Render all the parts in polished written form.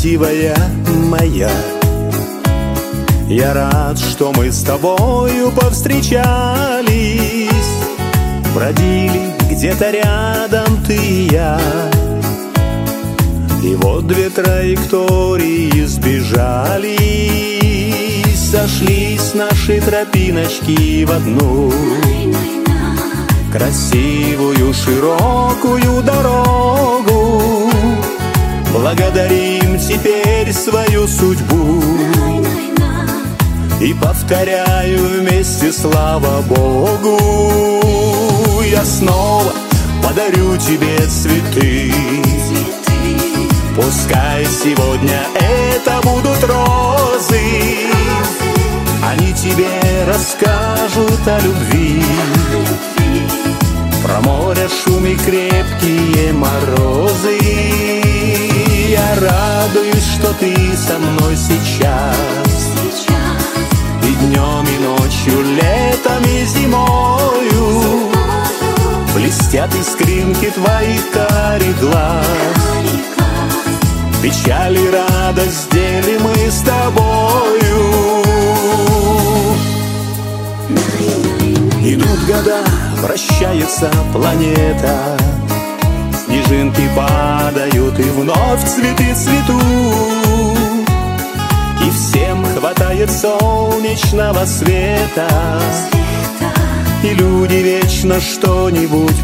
красивая моя, я рад, что мы с тобою повстречались, бродили где-то рядом ты и я. И вот две траектории сбежались, сошлись наши тропиночки в одну красивую широкую дорогу. Благодарим теперь свою судьбу и повторяю вместе: слава Богу. Я снова подарю тебе цветы, пускай сегодня это будут розы, они тебе расскажут о любви, про море шум и крепкие морозы. Я радуюсь, что ты со мной сейчас, и днем, и ночью, летом и зимою блестят искринки твоих карих глаз. Печаль и радость делим мы с тобою. Идут года, вращается планета, снежинки падают и вновь цветы цветут, и всем хватает солнечного света, и люди вечно что-нибудь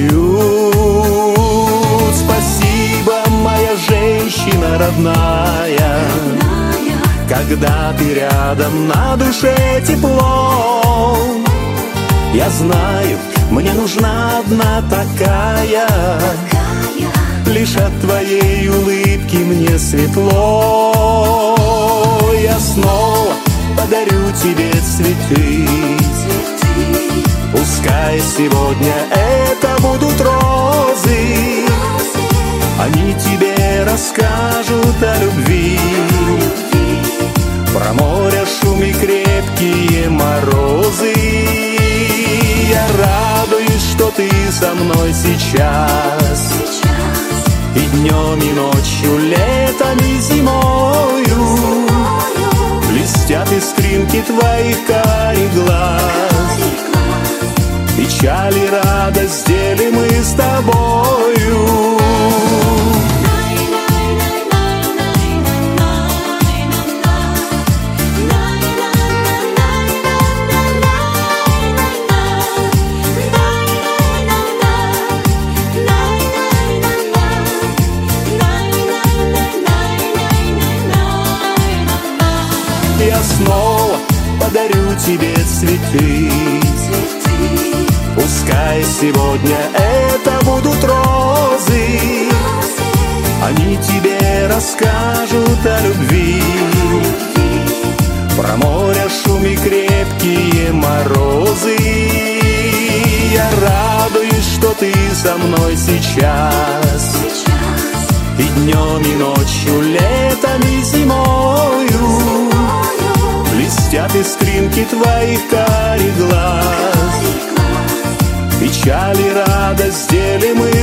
поют. Спасибо, моя женщина родная, когда ты рядом, на душе тепло. Я знаю, мне нужна одна такая, лишь от твоей улыбки мне светло. Я снова подарю тебе цветы, пускай сегодня это будут розы, они тебе расскажут о любви, про море шум и крепкие морозы. Я радуюсь, что ты со мной сейчас, и днем, и ночью, летом и зимою блестят искринки твоих карих глаз. Печаль и радость делим мы с тобою. Я снова подарю тебе цветы, пускай сегодня это будут розы, они тебе расскажут о любви, про море шум и крепкие морозы. Я радуюсь, что ты со мной сейчас, и днем, и ночью, летом и зимою блестят искринки твоих карих глаз. Печаль и радость делим мы